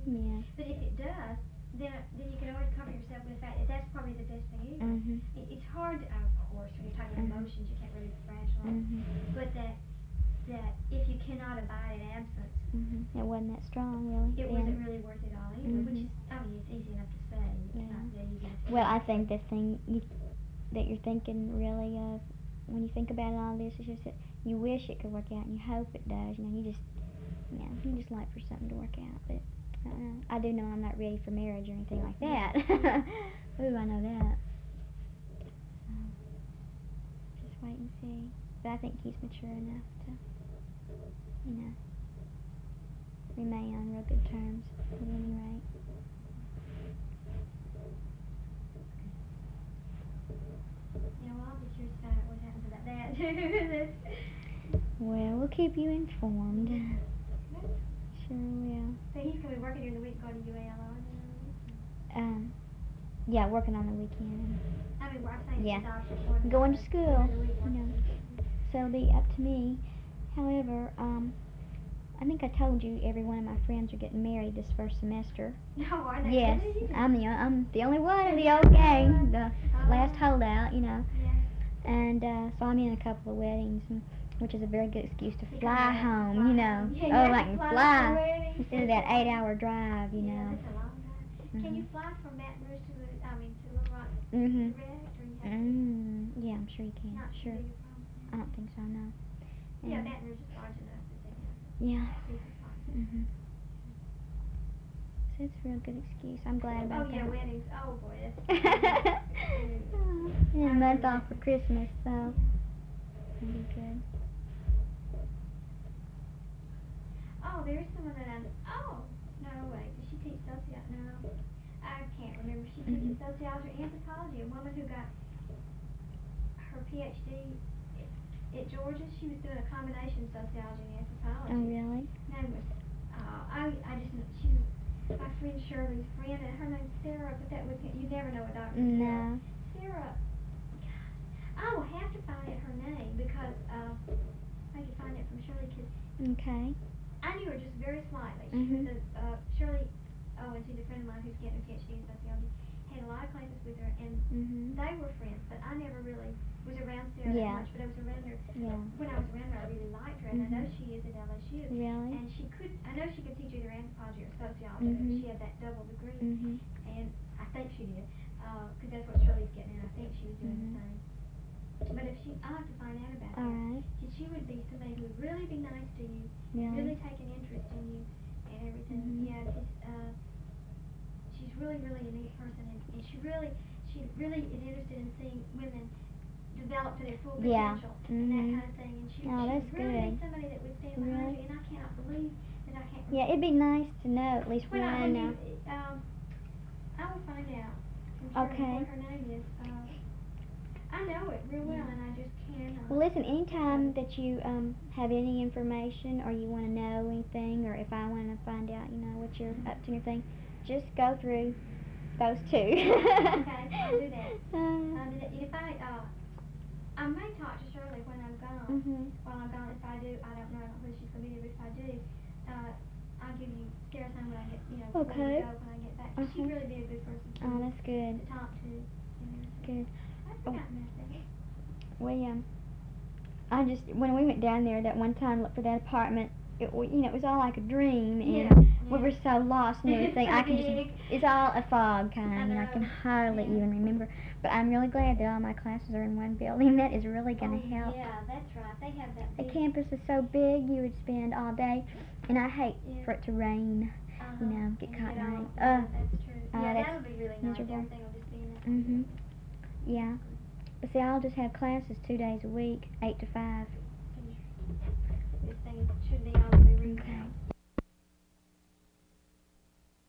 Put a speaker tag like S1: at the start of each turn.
S1: Yeah.
S2: But if it does, then you can always comfort yourself with the fact that that's probably the best thing anyway. It's hard, of course, when you're talking about emotions, you can't really rationalize. But that if you cannot abide in absence,
S1: it wasn't that strong, really.
S2: It wasn't really worth it all either. Which is, I mean, it's easy enough to say. It's not that easy to say.
S1: Well, I think the thing that you're thinking really of when you think about all this is just that you wish it could work out and you hope it does. You know, you just like for something to work out. But I don't know. I do know I'm not ready for marriage or anything like that. Ooh, I know that. So, just wait and see. But I think he's mature enough to, remain on real good terms at any rate.
S2: Yeah, well, I'll be curious to find out what happens about that too.
S1: Well, we'll keep you informed. Sure will.
S2: So he's going to be working during the week, going to UALR?
S1: Yeah, working on the weekend.
S2: I mean, I'm saying
S1: yeah.
S2: The
S1: going to school.
S2: You know.
S1: So it'll be up to me. However, I think I told you every one of my friends are getting married this first semester.
S2: No, are they?
S1: Yes, I'm the only one of the old gang, the last holdout,
S2: Yeah.
S1: And so I'm in a couple of weddings, which is a very good excuse to fly home,
S2: Yeah,
S1: I can fly instead of that 8-hour drive,
S2: Yeah, that's a long drive. Can you fly from Baton Rouge to Little Rock direct?
S1: Yeah, I'm sure you can.
S2: Not
S1: sure.
S2: Big a problem.
S1: I don't think so, no.
S2: Yeah, Baton Rouge is large enough that they can.
S1: Yeah. So it's a real good excuse. I'm glad about that.
S2: Oh, yeah, weddings. Oh, boy, that's
S1: and a month off for Christmas, so it'll be good.
S2: Oh, there's someone that no, wait, does she teach sociology? No, I can't remember. She teaches sociology or anthropology. A woman who got her PhD at Georgia. She was doing a combination of sociology and anthropology.
S1: Oh, really?
S2: Name was, she was my friend Shirley's friend, and her name's Sarah, but that was, you never know a doctor.
S1: No.
S2: Sarah, I will have to find out her name because I could find it from Shirley.
S1: Okay.
S2: I knew her just very slightly. She was Shirley and she's a friend of mine who's getting a PhD in sociology. Had a lot of classes with her, and they were friends, but I never really was around Sarah that much, but I was around her.
S1: Yeah.
S2: When I was around her, I really liked her, and I know she is at LSU.
S1: Really?
S2: And I know she could teach either anthropology or sociology. She had that double degree, and I think she did, because that's what Shirley's getting at. I think she was doing the same. But I'll have to find out about that.
S1: Right.
S2: She would be somebody who would really be nice to you, really take an interest in you, and everything. Yeah, she's really, really a neat person, and she really is interested in seeing women develop to their full potential and that kind of thing. And she would really be somebody that would stand behind you, and I cannot believe that I can't.
S1: Yeah, it'd be nice to know at least
S2: when
S1: one.
S2: I will find out.
S1: Okay.
S2: What her name is. I know it real well, and I just can't.
S1: Well, listen, anytime that you have any information or you want to know anything, or if I want to find out, what you're up to and everything, just go through those two.
S2: Okay, I'll do that. I'll do that. If I may talk to Shirley when I'm gone. While I'm gone, if I do, I don't know whether she's going to be there, but if I do, I'll give you Sarah's time when I get,
S1: okay.
S2: When I get back. She'd really be a good person to,
S1: that's good.
S2: to talk to.
S1: Good.
S2: I forgot nothing.
S1: I just, when we went down there that one time, looked for that apartment, it was all like a dream, and we were so lost and everything. It's all a fog kind, and I can hardly even remember. But I'm really glad that all my classes are in one building. That is really going to help.
S2: Yeah, that's right. They have that.
S1: The campus is so big, you would spend all day, and I hate for it to rain. Get caught in rain.
S2: That's true.
S1: That's
S2: that'll be really nice.
S1: miserable.
S2: Everything will just be in that.
S1: Yeah. But see, I'll just have classes 2 days a week, 8 to 5.